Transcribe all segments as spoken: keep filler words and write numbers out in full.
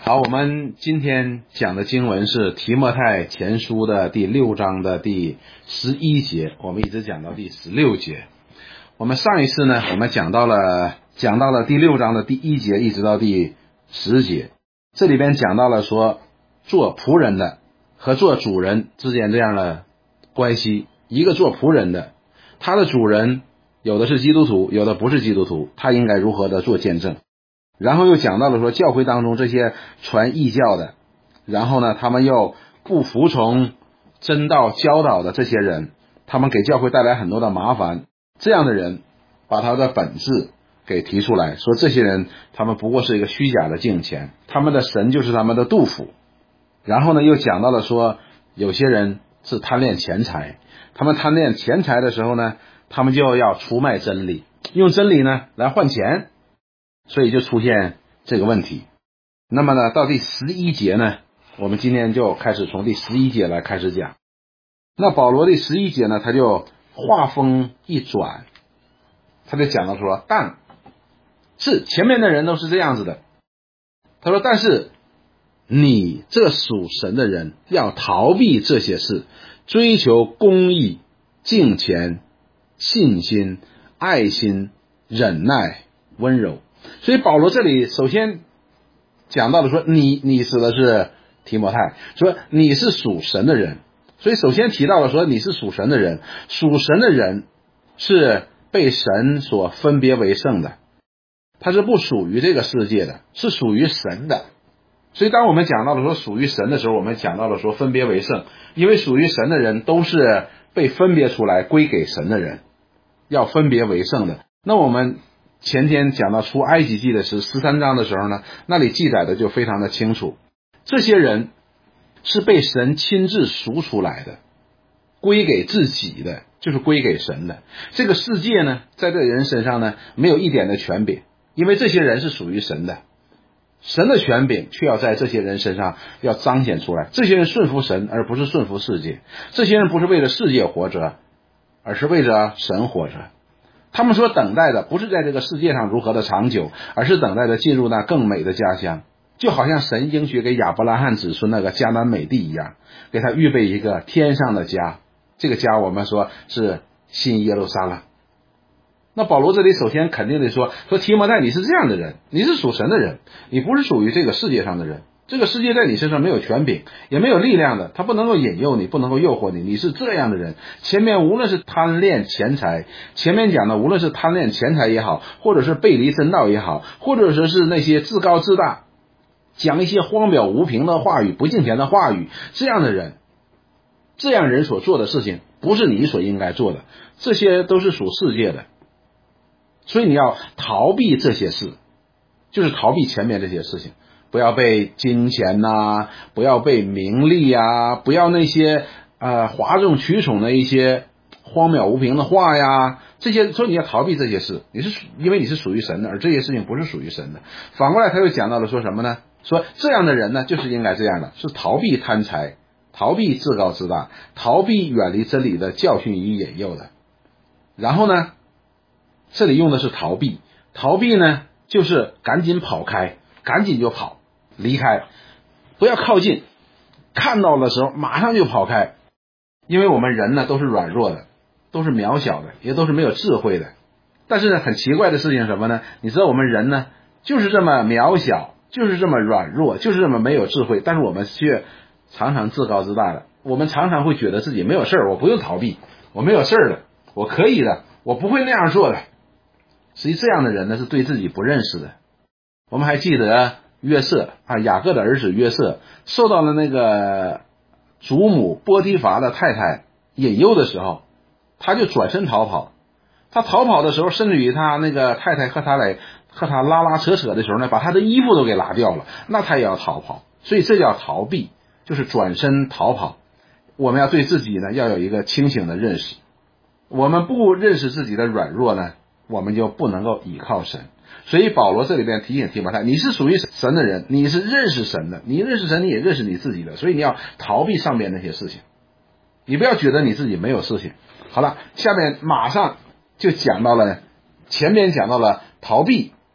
好，我们今天讲的经文是提摩太前书的第六章的第十一节，我们一直讲到第十六节。我们上一次呢，我们讲到了讲到了第六章的第一节一直到第十节，这里边讲到了说做仆人的和做主人之间这样的关系。一个做仆人的，他的主人有的是基督徒，有的不是基督徒，他应该如何的做见证。然后又讲到了说教会当中这些传异教的，然后呢他们又不服从真道教导的这些人，他们给教会带来很多的麻烦，这样的人把他的本质给提出来，说这些人他们不过是一个虚假的敬虔，他们的神就是他们的杜甫。然后呢又讲到了说有些人是贪恋钱财，他们贪恋钱财的时候呢，他们就要出卖真理，用真理呢来换钱，所以就出现这个问题。那么呢到第十一节呢，我们今天就开始从第十一节来开始讲。那保罗第十一节呢，他就话锋一转，他就讲到说，但是前面的人都是这样子的，他说但是你这属神的人要逃避这些事，追求公义、敬虔、信心、爱心、忍耐、温柔。所以保罗这里首先讲到了说你你指的是提摩太，说你是属神的人，所以首先提到了说你是属神的人，属神的人是被神所分别为圣的，他是不属于这个世界的，是属于神的。所以当我们讲到了说属于神的时候，我们讲到了说分别为圣，因为属于神的人都是被分别出来归给神的人，要分别为圣的。那我们前天讲到出埃及记的是十三章的时候呢，那里记载的就非常的清楚，这些人是被神亲自赎出来的，归给自己的，就是归给神的。这个世界呢在这人身上呢没有一点的权柄，因为这些人是属于神的，神的权柄却要在这些人身上要彰显出来。这些人顺服神而不是顺服世界，这些人不是为了世界活着，而是为着神活着。他们所等待的不是在这个世界上如何的长久，而是等待着进入那更美的家乡，就好像神应许给亚伯拉罕子孙那个迦南美地一样，给他预备一个天上的家。这个家我们说是新耶路撒冷。那保罗这里首先肯定的说，说提摩太你是这样的人，你是属神的人，你不是属于这个世界上的人，这个世界在你身上没有权柄，也没有力量的，他不能够引诱你，不能够诱惑你，你是这样的人。前面无论是贪恋钱财，前面讲的无论是贪恋钱财也好，或者是背离真道也好，或者说是那些自高自大，讲一些荒谬无凭的话语，不敬虔的话语，这样的人，这样人所做的事情不是你所应该做的，这些都是属世界的。所以你要逃避这些事，就是逃避前面这些事情，不要被金钱呐、啊，不要被名利啊，不要那些呃哗众取宠的一些荒谬无凭的话呀，这些，所以你要逃避这些事，你是因为你是属于神的，而这些事情不是属于神的。反过来他又讲到了说什么呢？说这样的人呢就是应该这样的，是逃避贪财，逃避自高自大，逃避远离真理的教训与引诱的。然后呢这里用的是逃避，逃避呢就是赶紧跑开，赶紧就跑，离开，不要靠近，看到的时候马上就跑开。因为我们人呢都是软弱的，都是渺小的，也都是没有智慧的。但是呢很奇怪的事情是什么呢？你知道我们人呢就是这么渺小，就是这么软弱，就是这么没有智慧，但是我们却常常自高自大的。我们常常会觉得自己没有事儿，我不用逃避，我没有事儿的，我可以的，我不会那样做的。实际这样的人呢是对自己不认识的。我们还记得约瑟啊，雅各的儿子约瑟受到了那个祖母波提乏的太太引诱的时候，他就转身逃跑。他逃跑的时候，甚至于他那个太太和他来和他拉拉扯扯的时候呢，把他的衣服都给拉掉了，那他也要逃跑。所以这叫逃避，就是转身逃跑。我们要对自己呢要有一个清醒的认识，我们不认识自己的软弱呢，我们就不能够倚靠神。所以保罗这里边提醒提摩太，你是属于神的人，你是认识神的，你认识神，你也认识你自己的，所以你要逃避上面那些事情，你不要觉得你自己没有事情。好了，下面马上就讲到了，前面讲到了逃避，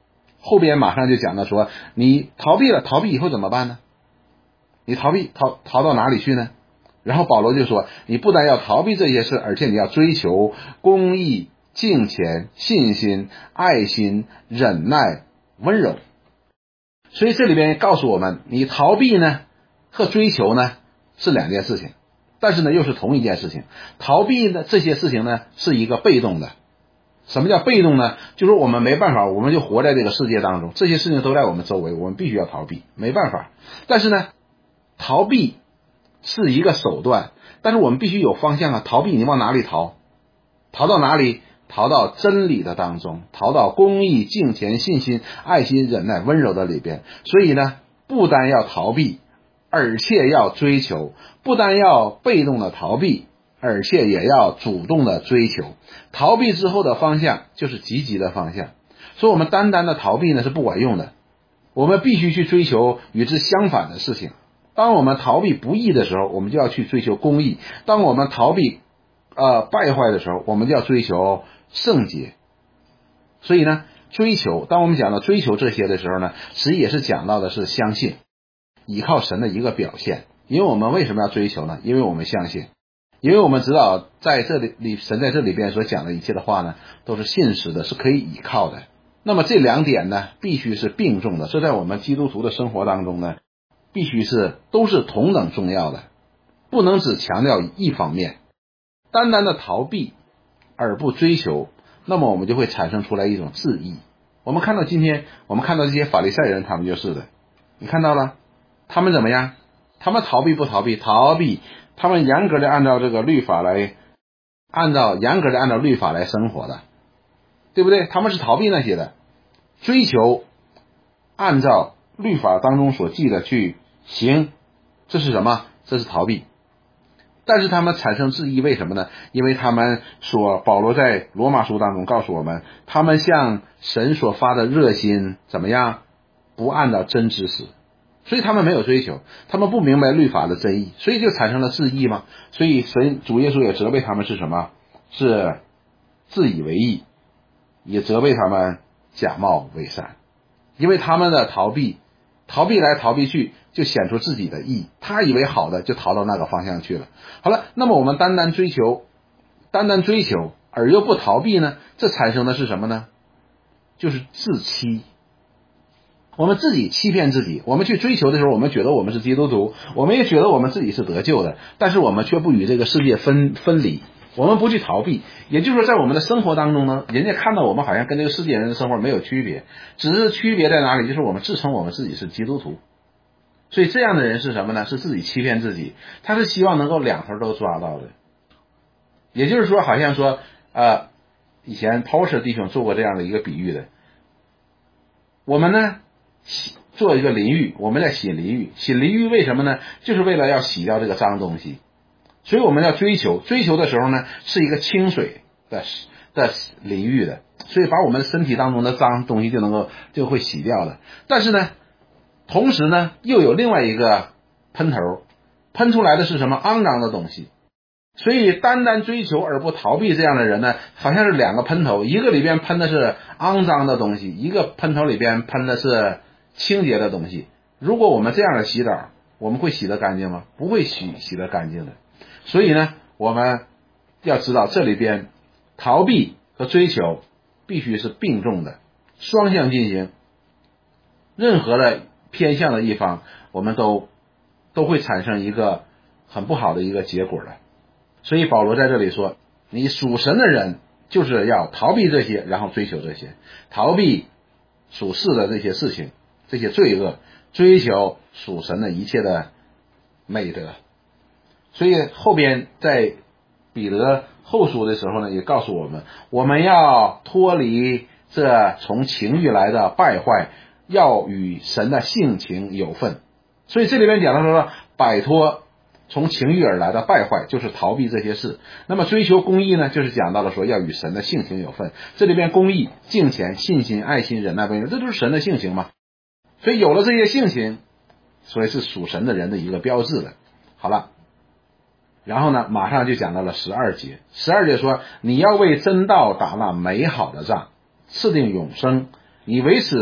后边马上就讲到说，你逃避了，逃避以后怎么办呢？你逃避逃逃到哪里去呢？然后保罗就说，你不但要逃避这些事，而且你要追求公义、敬虔、信心、爱心、忍耐、温柔。所以这里边告诉我们，你逃避呢和追求呢是两件事情，但是呢又是同一件事情。逃避的这些事情呢是一个被动的。什么叫被动呢？就是我们没办法，我们就活在这个世界当中，这些事情都在我们周围，我们必须要逃避，没办法。但是呢，逃避是一个手段，但是我们必须有方向啊。逃避你往哪里逃？逃到哪里？逃到真理的当中，逃到公义、敬虔、信心、爱心、忍耐、温柔的里边。所以呢，不单要逃避，而且要追求；不单要被动的逃避，而且也要主动的追求。逃避之后的方向就是积极的方向。所以我们单单的逃避呢是不管用的，我们必须去追求与之相反的事情。当我们逃避不义的时候，我们就要去追求公义；当我们逃避呃败坏的时候，我们就要追求圣洁。所以呢，追求，当我们讲到追求这些的时候呢，实际也是讲到的是相信，依靠神的一个表现。因为我们为什么要追求呢？因为我们相信，因为我们知道在这里神在这里边所讲的一切的话呢，都是信实的，是可以依靠的。那么这两点呢必须是并重的，这在我们基督徒的生活当中呢必须是都是同等重要的，不能只强调一方面。单单的逃避而不追求，那么我们就会产生出来一种质疑。我们看到今天我们看到这些法利赛人，他们就是的，你看到了他们怎么样？他们逃避不逃避？逃避。他们严格的按照这个律法来按照严格的按照律法来生活的，对不对？他们是逃避那些的，追求按照律法当中所记的去行，这是什么？这是逃避。但是他们产生质疑，为什么呢？因为他们所保罗在罗马书当中告诉我们，他们向神所发的热心怎么样？不按照真知识，所以他们没有追求，他们不明白律法的真意，所以就产生了质疑嘛。所以神主耶稣也责备他们是什么？是自以为义，也责备他们假冒为善。因为他们的逃避逃避来逃避去，就显出自己的义，他以为好的就逃到那个方向去了。好了，那么我们单单追求单单追求而又不逃避呢，这产生的是什么呢？就是自欺。我们自己欺骗自己，我们去追求的时候，我们觉得我们是基督徒，我们也觉得我们自己是得救的，但是我们却不与这个世界分分离，我们不去逃避。也就是说，在我们的生活当中呢，人家看到我们好像跟这个世界人的生活没有区别，只是区别在哪里？就是我们自称我们自己是基督徒。所以这样的人是什么呢？是自己欺骗自己，他是希望能够两头都抓到的。也就是说，好像说呃，以前 Porter 弟兄做过这样的一个比喻的，我们呢做一个淋浴，我们在洗淋浴，洗淋浴为什么呢？就是为了要洗掉这个脏东西。所以我们要追求，追求的时候呢，是一个清水的的淋浴的，所以把我们身体当中的脏东西就能够就会洗掉了。但是呢，同时呢，又有另外一个喷头，喷出来的是什么？肮脏的东西。所以单单追求而不逃避这样的人呢，好像是两个喷头，一个里边喷的是肮脏的东西，一个喷头里边喷的是清洁的东西。如果我们这样的洗澡，我们会洗得干净吗？不会洗洗得干净的。所以呢，我们要知道这里边逃避和追求必须是并重的，双向进行。任何的偏向的一方，我们都都会产生一个很不好的一个结果的。所以保罗在这里说，你属神的人就是要逃避这些，然后追求这些，逃避属世的这些事情，这些罪恶，追求属神的一切的美德。所以后边在彼得后书的时候呢，也告诉我们，我们要脱离这从情欲来的败坏，要与神的性情有份。所以这里边讲到说，摆脱从情欲而来的败坏，就是逃避这些事。那么追求公义呢，就是讲到了说要与神的性情有份。这里边公义、敬虔、信心、爱心、忍耐、温柔，这都是神的性情嘛。所以有了这些性情，所以是属神的人的一个标志了。好了，然后呢，马上就讲到了十二节。十二节说，你要为真道打那美好的仗，赐定永生。你为此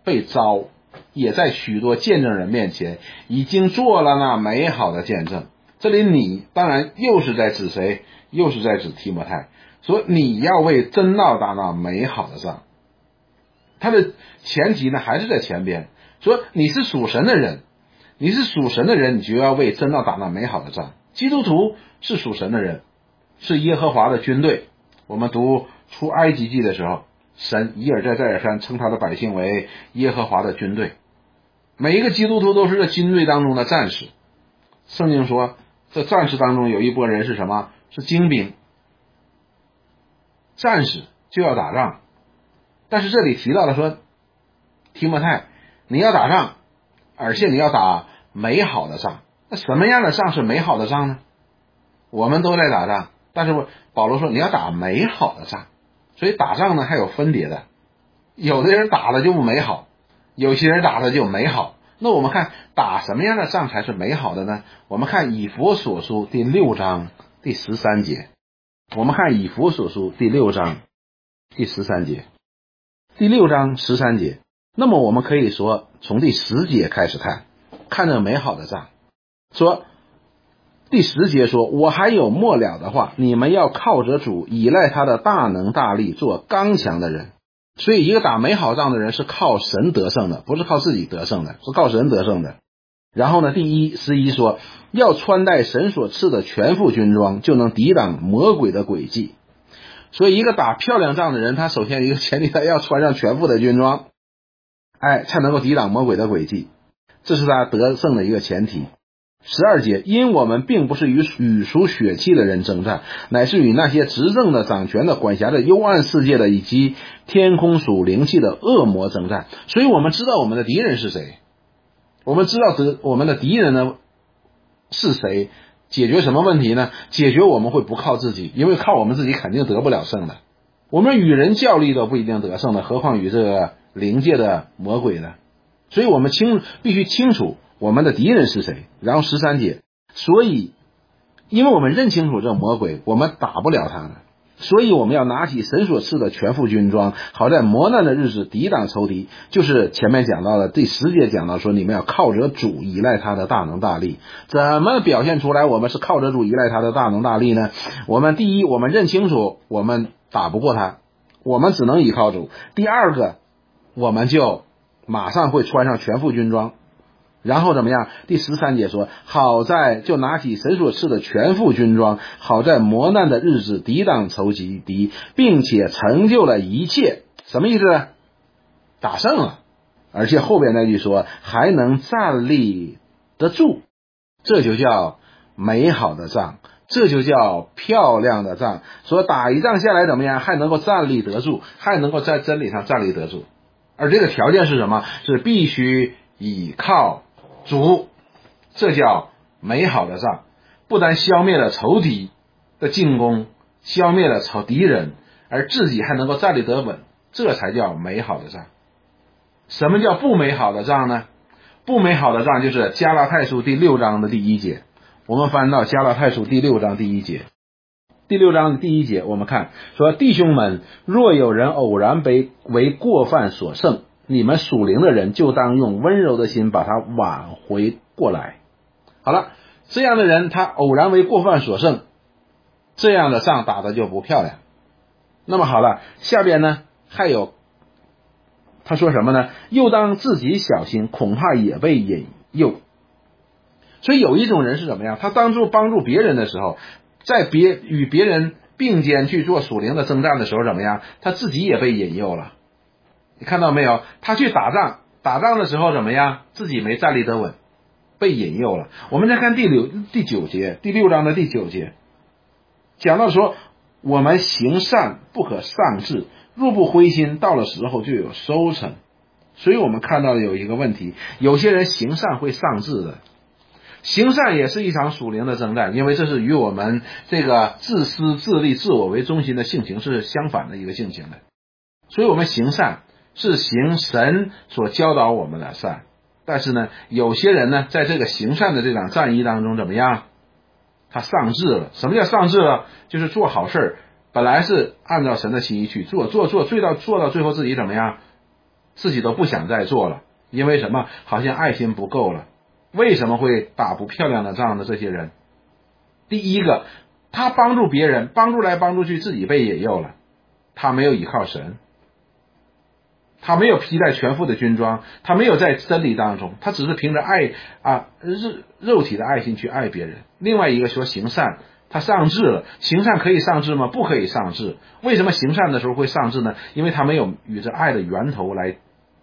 被招，也在许多见证人面前已经做了那美好的见证。这里你当然又是在指谁？又是在指提摩太，说你要为真道打那美好的仗。他的前提呢还是在前边，说你是属神的人，你是属神的人，你就要为真道打那美好的仗。基督徒是属神的人，是耶和华的军队。我们读出埃及记的时候，神一而再再而三称他的百姓为耶和华的军队。每一个基督徒都是这军队当中的战士。圣经说这战士当中有一拨人是什么？是精兵。战士就要打仗，但是这里提到了说，提摩太你要打仗，而且你要打美好的仗。那什么样的仗是美好的仗呢？我们都在打仗，但是保罗说你要打美好的仗。所以打仗呢还有分别的，有的人打的就不美好，有些人打的就美好。那我们看打什么样的仗才是美好的呢？我们看以弗所书第六章第十三节。我们看以弗所书第六章第十三节。第六章十三节。那么我们可以说从第十节开始看，看这美好的仗。说第十节说，我还有末了的话，你们要靠着主，依赖他的大能大力，做刚强的人。所以一个打美好仗的人是靠神得胜的，不是靠自己得胜的，是靠神得胜的。然后呢，第一十一说，要穿戴神所赐的全副军装，就能抵挡魔鬼的诡计。所以一个打漂亮仗的人，他首先一个前提，他要穿上全副的军装，哎，才能够抵挡魔鬼的诡计，这是他得胜的一个前提。十二节，因我们并不是与与属血气的人征战，乃是与那些执政的、掌权的、管辖着幽暗世界的，以及天空属灵气的恶魔征战。所以我们知道我们的敌人是谁，我们知道得我们的敌人呢是谁，解决什么问题呢？解决我们会不靠自己，因为靠我们自己肯定得不了胜的。我们与人较力都不一定得胜的，何况与这个灵界的魔鬼呢？所以我们清必须清楚我们的敌人是谁。然后十三节，所以因为我们认清楚这魔鬼，我们打不了他的，所以我们要拿起神所赐的全副军装，好在磨难的日子抵挡仇敌。就是前面讲到的第十节讲到说，你们要靠着主，依赖他的大能大力。怎么表现出来我们是靠着主，依赖他的大能大力呢？我们第一，我们认清楚我们打不过他，我们只能依靠主。第二个，我们就马上会穿上全副军装。然后怎么样？第十三节说，好在就拿起神所赐的全副军装，好在磨难的日子抵挡仇敌，并且成就了一切。什么意思？打胜了。而且后边那句说，还能站立得住。这就叫美好的仗，这就叫漂亮的仗。说打一仗下来怎么样？还能够站立得住，还能够在真理上站立得住。而这个条件是什么？是必须倚靠主，这叫美好的仗。不但消灭了仇敌的进攻，消灭了仇敌人，而自己还能够站立得稳，这才叫美好的仗。什么叫不美好的仗呢？不美好的仗就是加拉太书第六章的第一节。我们翻到加拉太书第六章第一节。第六章的第一节，我们看说，弟兄们，若有人偶然被为过犯所胜，你们属灵的人就当用温柔的心把他挽回过来。好了，这样的人他偶然为过犯所胜，这样的仗打得就不漂亮。那么好了，下边呢还有他说什么呢？又当自己小心，恐怕也被引诱。所以有一种人是怎么样？他当初帮助别人的时候，在别与别人并肩去做属灵的征战的时候怎么样？他自己也被引诱了。你看到没有？他去打仗，打仗的时候怎么样？自己没站立得稳，被引诱了。我们再看第六第九节，第六章的第九节，讲到说，我们行善不可丧志，若不灰心，到了时候就有收成。所以我们看到有一个问题，有些人行善会丧志的。行善也是一场属灵的征战，因为这是与我们这个自私自利自我为中心的性情是相反的一个性情的。所以我们行善是行神所教导我们的善，但是呢，有些人呢在这个行善的这场战役当中怎么样？他丧志了。什么叫丧志了？就是做好事本来是按照神的心意去做，做做做到做到最后自己怎么样？ 自己都不想再做了，因为什么？好像爱心不够了。为什么会打不漂亮的仗的这些人？第一个，他帮助别人，帮助来帮助去，自己被引诱了，他没有依靠神，他没有披戴全副的军装，他没有在真理当中，他只是凭着爱啊肉肉体的爱心去爱别人。另外一个说行善，他上志了，行善可以上志吗？不可以上志。为什么行善的时候会上志呢？因为他没有与这爱的源头来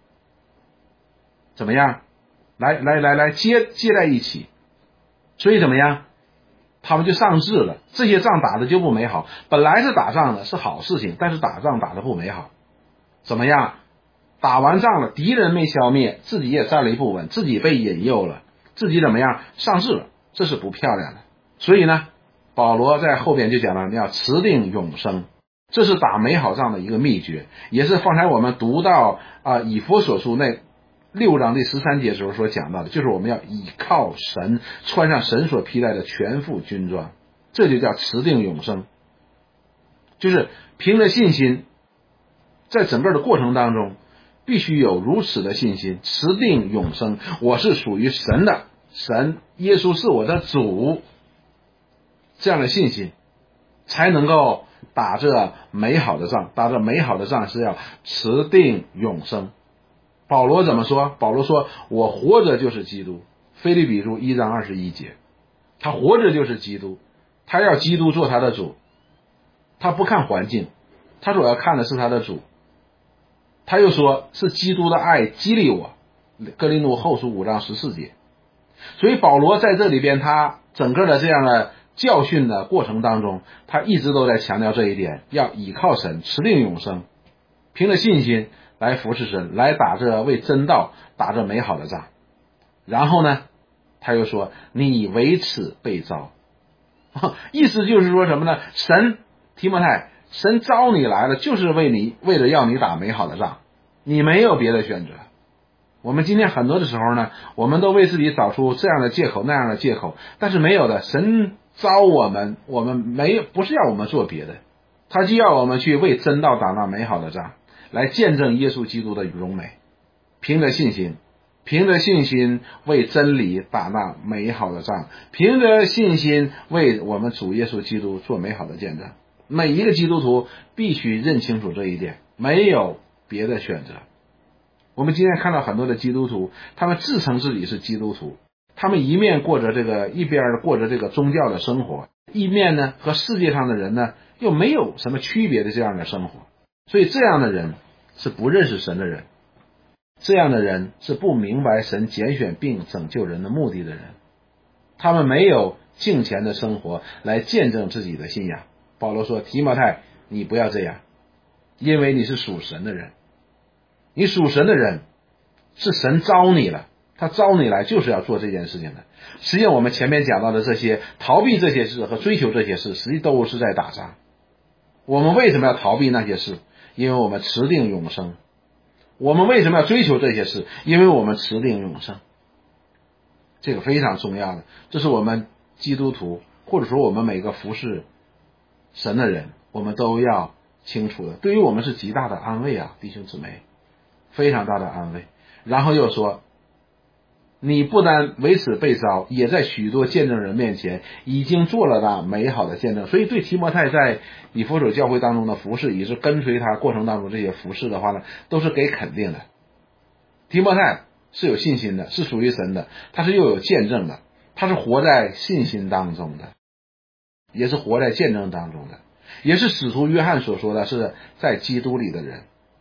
怎么样，来来来来接接在一起，所以怎么样，他们就上志了。这些仗打的就不美好，本来是打仗的是好事情，但是打仗打的不美好。怎么样？打完仗了，敌人没消灭，自己也站立不稳，自己被引诱了，自己怎么样？上志了，这是不漂亮的。所以呢，保罗在后边就讲了，你要持定永生，这是打美好仗的一个秘诀，也是方才我们读到啊、呃、以弗所书那六章第十三节时候所讲到的，就是我们要倚靠神，穿上神所披戴的全副军装，这就叫持定永生。就是凭着信心，在整个的过程当中必须有如此的信心，持定永生，我是属于神的，神耶稣是我的主，这样的信心才能够打这美好的仗。打这美好的仗是要持定永生。保罗怎么说？保罗说，我活着就是基督。腓立比书一章二十一节，他活着就是基督，他要基督做他的主，他不看环境，他所要看的是他的主。他又说是基督的爱激励我，哥林多后书五章十四节。所以保罗在这里边，他整个的这样的教训的过程当中，他一直都在强调这一点，要倚靠神，持定永生，凭着信心来服侍神，来打这为真道打这美好的仗。然后呢，他又说你为此被召，意思就是说什么呢？神提摩太，神召你来了，就是为你，为了要你打美好的仗，你没有别的选择。我们今天很多的时候呢，我们都为自己找出这样的借口那样的借口，但是没有的。神召我们，我们没有，不是要我们做别的，他就要我们去为真道打那美好的仗，来见证耶稣基督的荣美。凭着信心，凭着信心为真理打那美好的仗，凭着信心为我们主耶稣基督做美好的见证。每一个基督徒必须认清楚这一点，没有别的选择。我们今天看到很多的基督徒，他们自称自己是基督徒，他们一面过着这个一边过着这个宗教的生活，一面呢和世界上的人呢又没有什么区别的这样的生活。所以这样的人是不认识神的人，这样的人是不明白神拣选并拯救人的目的的人，他们没有敬虔的生活来见证自己的信仰。保罗说，提摩太，你不要这样，因为你是属神的人，你属神的人是神召你了，他召你来就是要做这件事情的。实际上我们前面讲到的这些逃避这些事和追求这些事，实际都是在打仗。我们为什么要逃避那些事？因为我们持定永生。我们为什么要追求这些事？因为我们持定永生。这个非常重要的，这是我们基督徒或者说我们每个服侍神的人，我们都要清楚的。对于我们是极大的安慰啊，弟兄姊妹，非常大的安慰。然后又说，你不但为此被召，也在许多见证人面前已经做了那美好的见证。所以对提摩太在以弗所教会当中的服侍，也是跟随他过程当中这些服侍的话呢，都是给肯定的。提摩太是有信心的，是属于神的，他是又有见证的，他是活在信心当中的，也是活在见证当中的，也是使徒约翰所说的是在基督里的人。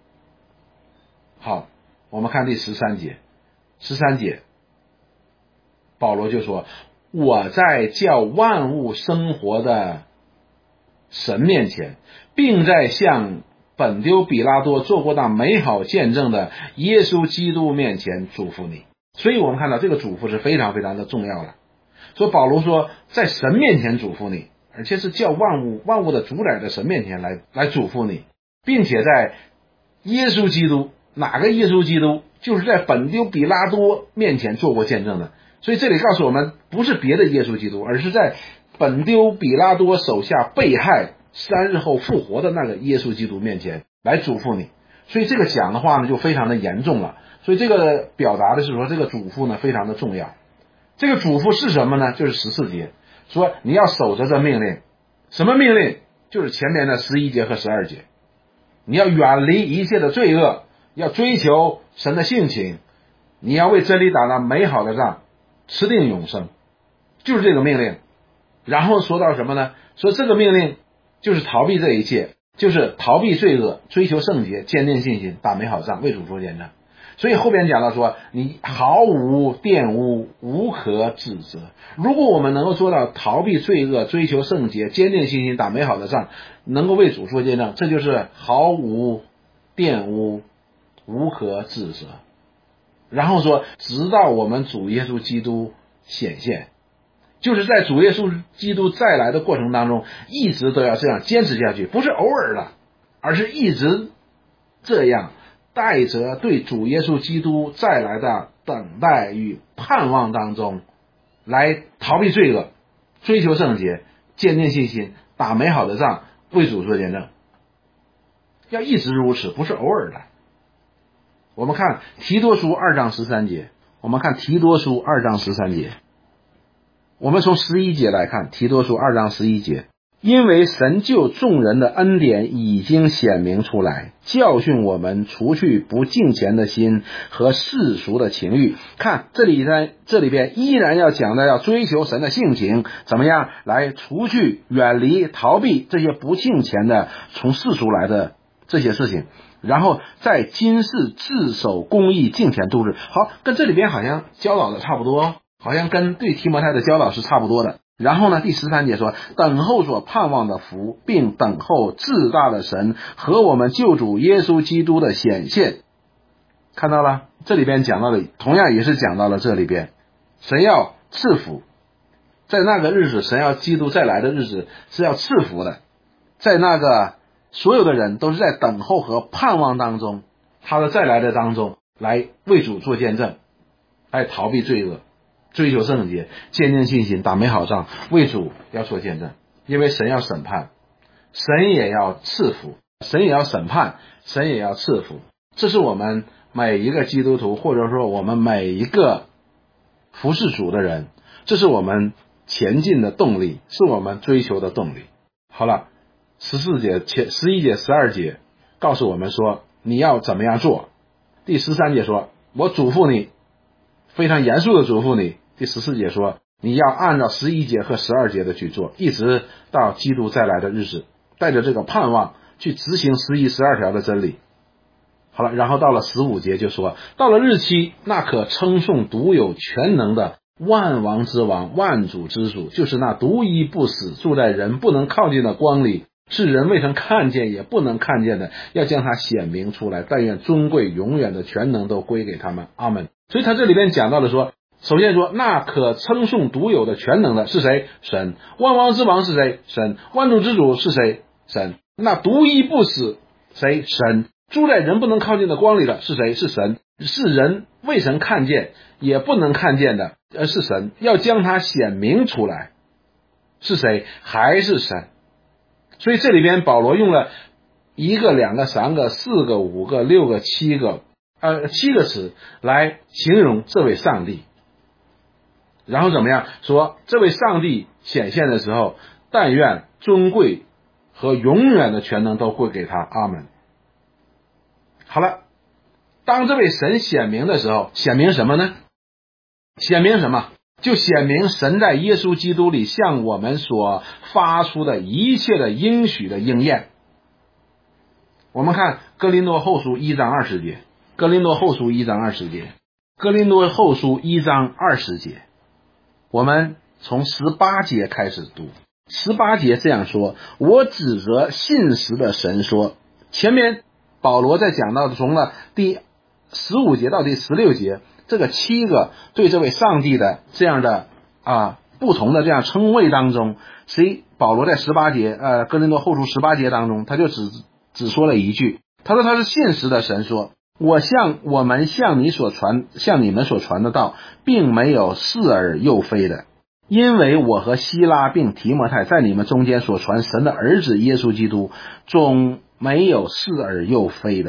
好，我们看第十三节，十三节保罗就说，我在叫万物生活的神面前，并在向本丢比拉多做过那美好见证的耶稣基督面前祝福你。所以我们看到这个祝福是非常非常的重要的。所以保罗说，在神面前祝福你，而且是叫万物万物的主宰的神面前来来祝福你，并且在耶稣基督，哪个耶稣基督？就是在本丢比拉多面前做过见证的。所以这里告诉我们，不是别的耶稣基督，而是在本丢比拉多手下被害三日后复活的那个耶稣基督面前来嘱咐你。 所以这个讲的话呢就非常的严重了。所以这个表达的是说这个嘱咐呢非常的重要。这个嘱咐是什么呢？就是十四节说你要守着这命令。什么命令？就是前面的十一节和十二节。你要远离一切的罪恶，要追求神的性情，你要为真理打那美好的仗，持定永生，就是这个命令。然后说到什么呢？说这个命令就是逃避这一切，就是逃避罪恶，追求圣洁，坚定信心，打美好仗，为主做见证。所以后边讲到说你毫无玷污，无可指责。如果我们能够做到逃避罪恶，追求圣洁，坚定信心，打美好的仗，能够为主做见证，这就是毫无玷污，无可指责。然后说直到我们主耶稣基督显现，就是在主耶稣基督再来的过程当中，一直都要这样坚持下去，不是偶尔的，而是一直这样带着对主耶稣基督再来的等待与盼望当中，来逃避罪恶，追求圣洁，坚定信心，打美好的仗，为主做见证。要一直如此，不是偶尔的。我们看提多书二章十三节，我们看提多书二章十三节，我们从十一节来看提多书二章十一节，因为神救众人的恩典已经显明出来，教训我们除去不敬虔的心和世俗的情欲。看这里呢，这里边依然要讲的要追求神的性情，怎么样来除去远离逃避这些不敬虔的从世俗来的这些事情，然后在今世自守公义，敬虔度日。好，跟这里边好像教导的差不多，好像跟对提摩太的教导是差不多的。然后呢，第十三节说等候所盼望的福，并等候至大的神和我们救主耶稣基督的显现。看到了，这里边讲到的同样也是讲到了这里边神要赐福，在那个日子，神要基督再来的日子是要赐福的。在那个所有的人都是在等候和盼望当中，他的再来的当中来为主做见证，来逃避罪恶，追求圣洁，坚定信心，打美好仗，为主要做见证。因为神要审判，神也要赐福，神也要审判，神也要赐福。这是我们每一个基督徒，或者说我们每一个服侍主的人，这是我们前进的动力，是我们追求的动力。好了，十四节、十一节、十二节告诉我们说你要怎么样做。第十三节说我嘱咐你，非常严肃的嘱咐你。第十四节说你要按照十一节和十二节的去做，一直到基督再来的日子，带着这个盼望去执行十一、十二条的真理。好了，然后到了十五节就说到了日期，那可称颂独有全能的万王之王，万主之主，就是那独一不死，住在人不能靠近的光里，是人未曾看见也不能看见的，要将它显明出来。但愿尊贵永远的全能都归给他们，阿们。所以他这里边讲到了说，首先说那可称颂独有的全能的是谁？神。万王之王是谁？神。万主之主是谁？神。那独一不死谁？神。住在人不能靠近的光里的是谁？是神。是人未曾看见也不能看见的，而是神，要将它显明出来。是谁？还是神。所以这里边保罗用了一个、两个、三个、四个、五个、六个、七个呃七个词来形容这位上帝。然后怎么样说这位上帝显现的时候，但愿尊贵和永远的全能都归给他，阿们。好了，当这位神显明的时候，显明什么呢？显明什么？就显明神在耶稣基督里向我们所发出的一切的应许的应验。我们看哥林多后书一章二十节，哥林多后书一章二十节，哥林多后书一章二十节，我们从十八节开始读。十八节这样说，我指责信实的神说。前面保罗在讲到从了第十五节到第十六节，这个七个对这位上帝的这样的啊不同的这样称谓当中，所以保罗在十八节呃哥林多后书十八节当中，他就只只说了一句，他说他是信实的神说，我向我们向你所传向你们所传的道，并没有似而又非的，因为我和希拉并提摩太在你们中间所传神的儿子耶稣基督，总没有似而又非的。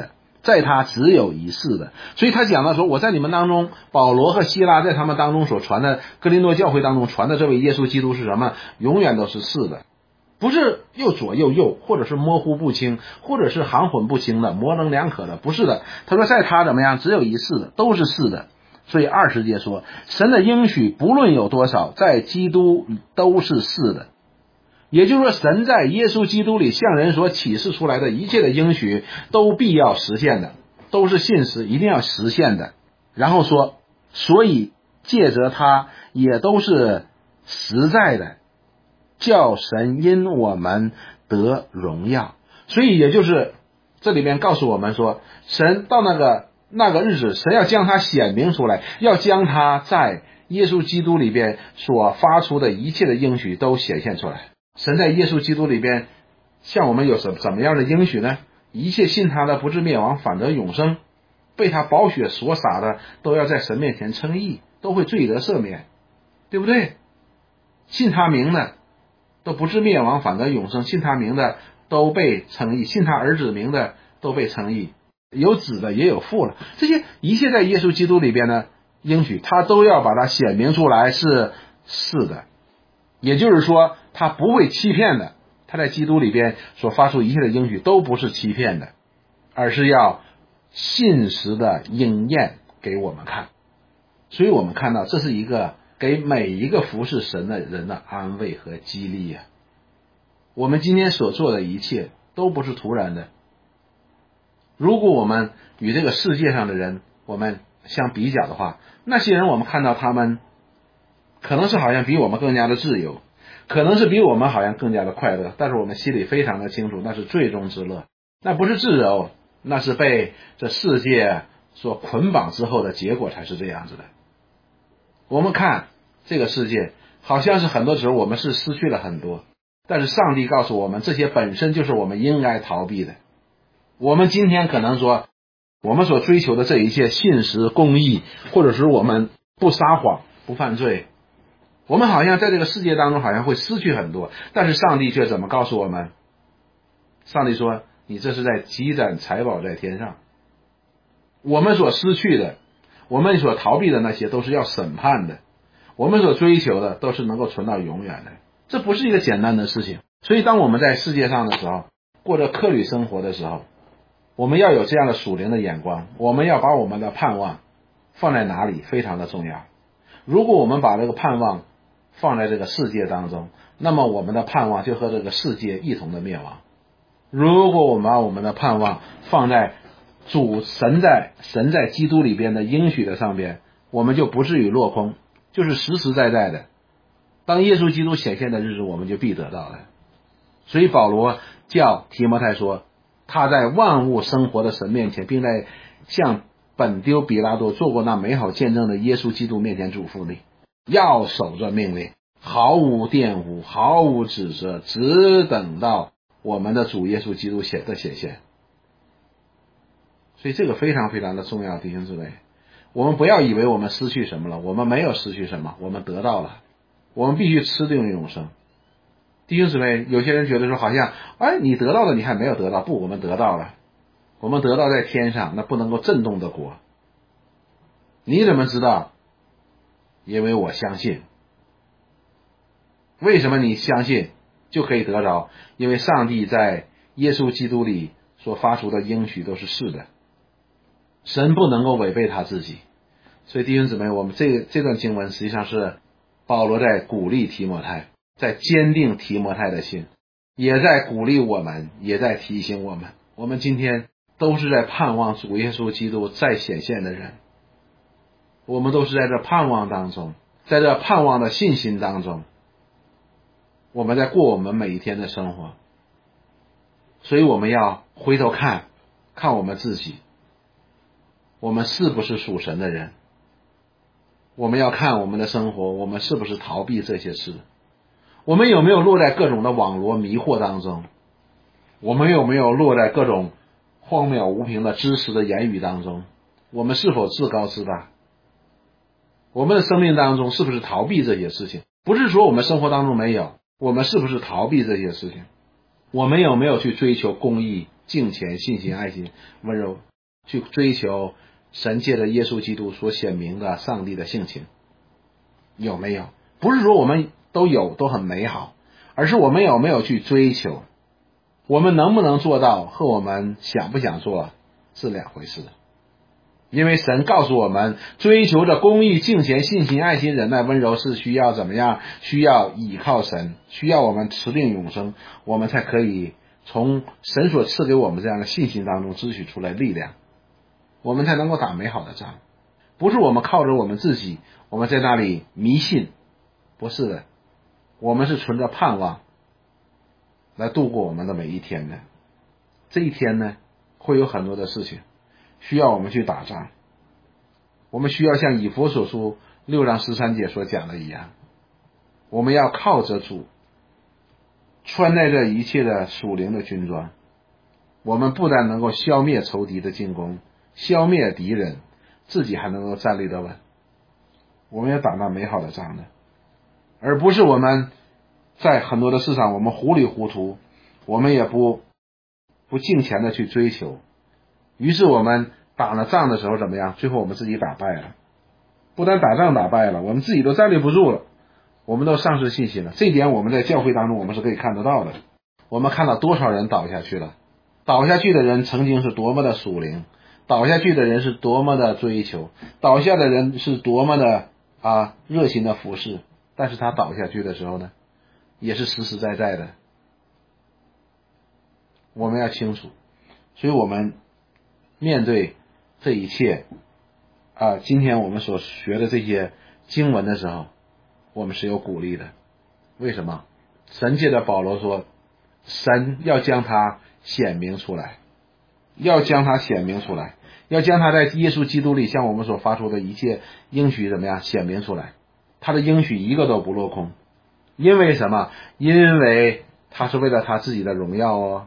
在他只有一是的。所以他讲到说，我在你们当中，保罗和希拉在他们当中所传的，哥林多教会当中传的这位耶稣基督是什么？永远都是是的，不是又左又右，或者是模糊不清，或者是含混不清的，模棱两可的，不是的。他说在他怎么样，只有一是的，都是是的。所以二十节说，神的应许不论有多少，在基督都是是的。也就是说，神在耶稣基督里向人所启示出来的一切的应许都必要实现的，都是信实，一定要实现的。然后说，所以借着他也都是实在的，叫神因我们得荣耀。所以也就是这里面告诉我们说，神到那个那个日子，神要将他显明出来，要将他在耶稣基督里边所发出的一切的应许都显现出来。神在耶稣基督里边向我们有什怎么样的应许呢？一切信他的不至灭亡，反得永生，被他宝血所洒的都要在神面前称义，都会罪得赦免，对不对？信他名的都不至灭亡，反得永生，信他名的都被称义，信他儿子名的都被称义，有子的也有父了。这些一切在耶稣基督里边的应许，他都要把它显明出来是是的。也就是说，他不会欺骗的，他在基督里边所发出一切的应许都不是欺骗的，而是要信实的应验给我们看。所以我们看到这是一个给每一个服侍神的人的安慰和激励呀、啊。我们今天所做的一切都不是突然的。如果我们与这个世界上的人我们相比较的话，那些人我们看到他们可能是好像比我们更加的自由，可能是比我们好像更加的快乐，但是我们心里非常的清楚，那是最终之乐，那不是自由，那是被这世界所捆绑之后的结果才是这样子的。我们看这个世界好像是很多时候我们是失去了很多，但是上帝告诉我们，这些本身就是我们应该逃避的。我们今天可能说我们所追求的这一切信实公义，或者是我们不撒谎不犯罪，我们好像在这个世界当中好像会失去很多，但是上帝却怎么告诉我们？上帝说，你这是在积攒财宝在天上。我们所失去的，我们所逃避的那些都是要审判的，我们所追求的都是能够存到永远的。这不是一个简单的事情。所以当我们在世界上的时候，过着客旅生活的时候，我们要有这样的属灵的眼光，我们要把我们的盼望放在哪里非常的重要。如果我们把这个盼望放在这个世界当中，那么我们的盼望就和这个世界一同的灭亡。如果我们把我们的盼望放在主神在神在基督里边的应许的上边，我们就不至于落空，就是实实在在的，当耶稣基督显现的日子，我们就必得到了。所以保罗叫提摩太说，他在万物生活的神面前，并在向本丢比拉多做过那美好见证的耶稣基督面前嘱咐你，要守着命令，毫无玷污，毫无指责，只等到我们的主耶稣基督显的显现。所以这个非常非常的重要，弟兄姊妹，我们不要以为我们失去什么了，我们没有失去什么，我们得到了，我们必须吃定永生。弟兄姊妹，有些人觉得说好像哎，你得到了你还没有得到，不，我们得到了，我们得到在天上那不能够震动的国。你怎么知道？因为我相信。为什么你相信就可以得着？因为上帝在耶稣基督里所发出的应许都是是的，神不能够违背他自己。所以弟兄姊妹，我们这个这段经文实际上是保罗在鼓励提摩太，在坚定提摩太的心，也在鼓励我们，也在提醒我们，我们今天都是在盼望主耶稣基督再显现的人，我们都是在这盼望当中，在这盼望的信心当中，我们在过我们每一天的生活。所以我们要回头看看我们自己，我们是不是属神的人？我们要看我们的生活，我们是不是逃避这些事？我们有没有落在各种的网罗迷惑当中？我们有没有落在各种荒谬无凭的知识的言语当中？我们是否自高自大？我们的生命当中是不是逃避这些事情？不是说我们生活当中没有，我们是不是逃避这些事情？我们有没有去追求公义、敬虔、信心、爱心、温柔？ 去追求神借着耶稣基督所显明的上帝的性情？有没有？不是说我们都有都很美好，而是我们有没有去追求。我们能不能做到和我们想不想做是两回事。因为神告诉我们，追求着公义、敬虔、信心、爱心、忍耐、温柔是需要怎么样？需要倚靠神，需要我们持定永生，我们才可以从神所赐给我们这样的信心当中支取出来力量，我们才能够打美好的仗。不是我们靠着我们自己，我们在那里迷信，不是的，我们是存着盼望来度过我们的每一天的。这一天呢，会有很多的事情需要我们去打仗，我们需要像以弗所书六章十三节所讲的一样，我们要靠着主，穿戴着一切的属灵的军装，我们不但能够消灭仇敌的进攻，消灭敌人，自己还能够站立得稳。我们要打那美好的仗的，而不是我们在很多的事上我们糊里糊涂，我们也不不敬虔的去追求，于是我们打了仗的时候怎么样？最后我们自己打败了，不但打仗打败了，我们自己都站立不住了，我们都丧失信心了。这一点我们在教会当中我们是可以看得到的。我们看到多少人倒下去了，倒下去的人曾经是多么的属灵，倒下去的人是多么的追求，倒下的人是多么的啊热心的服侍，但是他倒下去的时候呢，也是实实在在的。我们要清楚，所以我们面对这一切啊，今天我们所学的这些经文的时候，我们是有鼓励的。为什么？神借着保罗说，神要将它显明出来，要将它显明出来，要将它在耶稣基督里向我们所发出的一切应许怎么样显明出来。他的应许一个都不落空。因为什么？因为他是为了他自己的荣耀哦。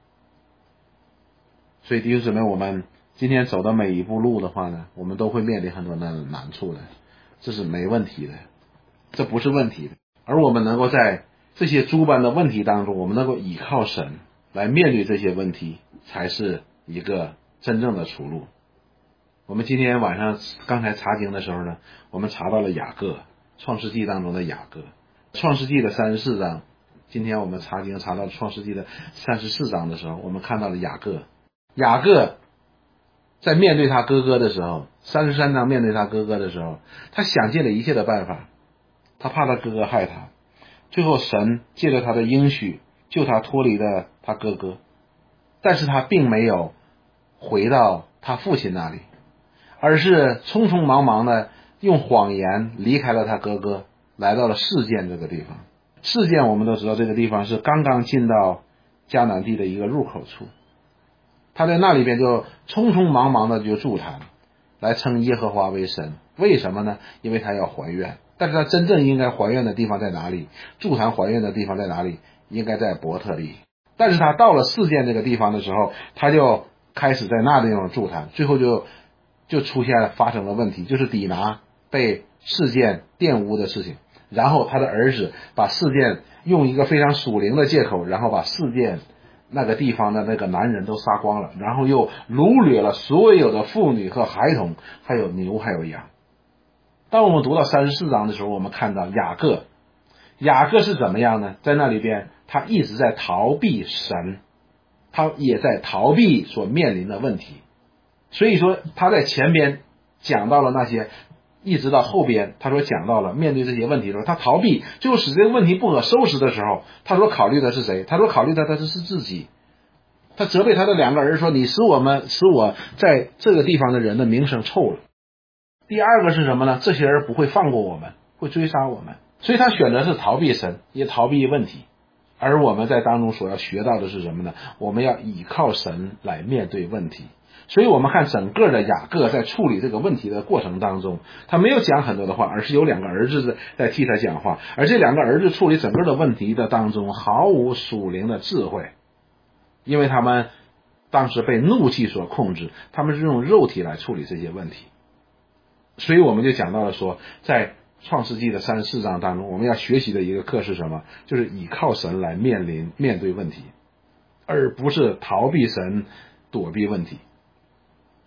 所以弟兄姊妹，我们今天走的每一步路的话呢，我们都会面临很多的难处的，这是没问题的，这不是问题的。而我们能够在这些诸般的问题当中，我们能够倚靠神来面对这些问题，才是一个真正的出路。我们今天晚上刚才查经的时候呢，我们查到了雅各，创世纪当中的雅各，创世纪的三十四章，今天我们查经查到创世纪的三十四章的时候，我们看到了雅各。雅各在面对他哥哥的时候，三十三章面对他哥哥的时候，他想尽了一切的办法，他怕他哥哥害他，最后神借着他的应许救他脱离了他哥哥，但是他并没有回到他父亲那里，而是匆匆忙忙的用谎言离开了他哥哥，来到了示剑这个地方。示剑我们都知道，这个地方是刚刚进到迦南地的一个入口处，他在那里边就匆匆忙忙的就筑坛来称耶和华为神。为什么呢？因为他要还愿，但是他真正应该还愿的地方在哪里？筑坛还愿的地方在哪里？应该在伯特利。但是他到了示剑这个地方的时候，他就开始在那地方筑坛，最后就就出现了发生了问题，就是底拿被示剑玷污的事情，然后他的儿子把示剑用一个非常属灵的借口，然后把示剑那个地方的那个男人都杀光了，然后又掳掠了所有的妇女和孩童，还有牛还有羊。当我们读到三十四章的时候，我们看到雅各，雅各是怎么样呢？在那里边他一直在逃避神，他也在逃避所面临的问题。所以说他在前边讲到了那些，一直到后边他说讲到了面对这些问题的时候，他逃避，就使这个问题不可收拾的时候，他说考虑的是谁？他说考虑的他是自己。他责备他的两个儿子说，你使我们使我在这个地方的人的名声臭了。第二个是什么呢？这些人不会放过我们，会追杀我们。所以他选择是逃避神，也逃避问题。而我们在当中所要学到的是什么呢？我们要倚靠神来面对问题。所以我们看整个的雅各在处理这个问题的过程当中，他没有讲很多的话，而是有两个儿子在替他讲话，而这两个儿子处理整个的问题的当中毫无属灵的智慧，因为他们当时被怒气所控制，他们是用肉体来处理这些问题。所以我们就讲到了说，在创世纪的三十四章当中，我们要学习的一个课是什么？就是倚靠神来面临面对问题，而不是逃避神躲避问题。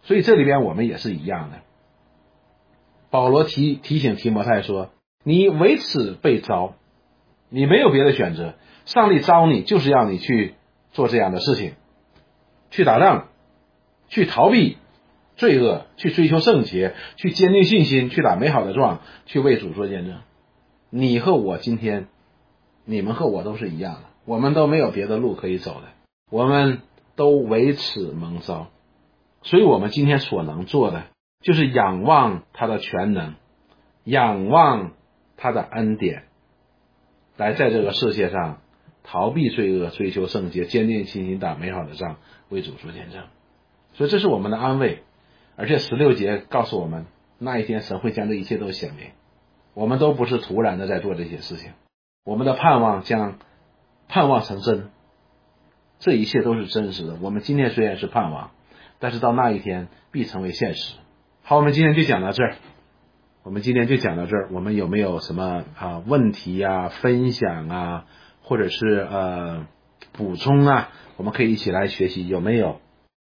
所以这里边我们也是一样的。保罗提提醒提摩太说，你为此被召，你没有别的选择，上帝召你就是要你去做这样的事情，去打仗，去逃避罪恶，去追求圣洁，去坚定信心，去打美好的仗，去为主做见证。你和我今天，你们和我都是一样的，我们都没有别的路可以走的，我们都为此蒙召。所以我们今天所能做的就是仰望他的全能，仰望他的恩典，来在这个世界上逃避罪恶，追求圣洁，坚定信心，打美好的仗，为主做见证。所以这是我们的安慰。而且十六节告诉我们，那一天神会将这一切都显明，我们都不是突然的在做这些事情，我们的盼望将盼望成真，这一切都是真实的。我们今天虽然是盼望，但是到那一天必成为现实。好，我们今天就讲到这儿，我们今天就讲到这儿。我们有没有什么啊问题啊、分享啊，或者是呃补充啊？我们可以一起来学习，有没有？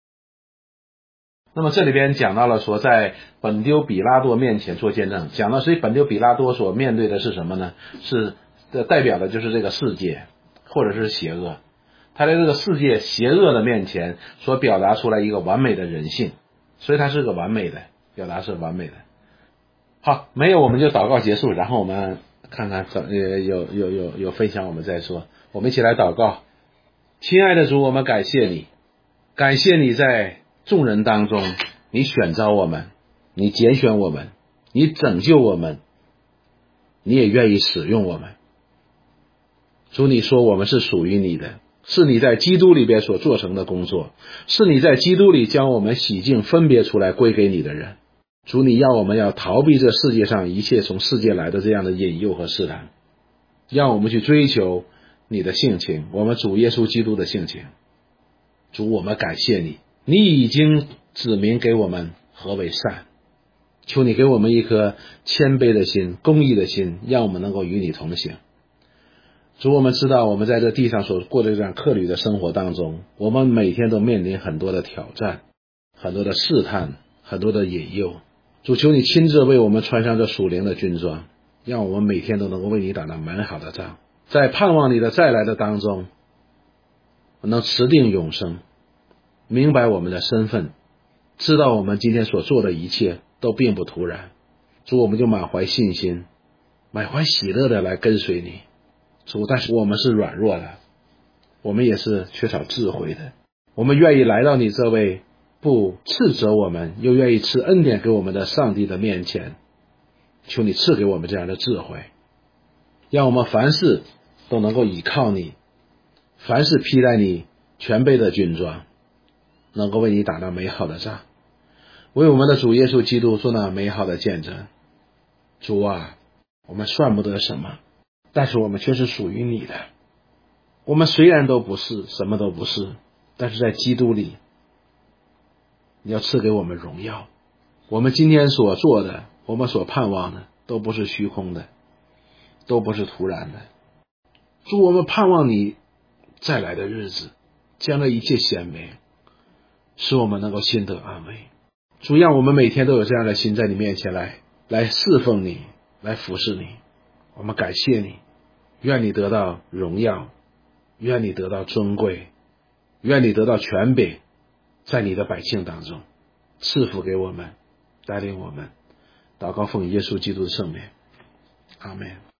那么这里边讲到了说，在本丢比拉多面前做见证，讲到所以本丢比拉多所面对的是什么呢？是代表的就是这个世界或者是邪恶，他在这个世界邪恶的面前所表达出来一个完美的人性，所以他是个完美的表达，是完美的。好，没有我们就祷告结束，然后我们看看怎有有有有分享我们再说。我们一起来祷告。亲爱的主，我们感谢你，感谢你在众人当中你选召我们，你拣选我们，你拯救我们，你也愿意使用我们。主，你说我们是属于你的，是你在基督里边所做成的工作，是你在基督里将我们洗净分别出来归给你的人。主，你要我们要逃避这世界上一切从世界来的这样的引诱和试探，让我们去追求你的性情，我们主耶稣基督的性情。主，我们感谢你，你已经指明给我们何为善，求你给我们一颗谦卑的心，公义的心，让我们能够与你同行。主，我们知道我们在这地上所过的这样客旅的生活当中，我们每天都面临很多的挑战，很多的试探，很多的引诱。主，求你亲自为我们穿上这属灵的军装，让我们每天都能够为你打那美好的仗，在盼望你的再来的当中能持定永生，明白我们的身份，知道我们今天所做的一切都并不突然。主，我们就满怀信心，满怀喜乐的来跟随你。主，但是我们是软弱的，我们也是缺少智慧的，我们愿意来到你这位不斥责我们又愿意赐恩典给我们的上帝的面前，求你赐给我们这样的智慧，让我们凡事都能够倚靠你，凡事披戴你全备的军装，能够为你打那美好的仗，为我们的主耶稣基督做那美好的见证。主啊，我们算不得什么，但是我们却是属于你的。我们虽然都不是，什么都不是，但是在基督里你要赐给我们荣耀。我们今天所做的，我们所盼望的，都不是虚空的，都不是突然的。主，我们盼望你再来的日子，将这一切显明，使我们能够心得安慰。主，让我们每天都有这样的心在你面前来来侍奉你，来服侍你。我们感谢你，愿你得到荣耀，愿你得到尊贵，愿你得到权柄，在你的百姓当中赐福给我们，带领我们。祷告奉耶稣基督的圣名，阿们。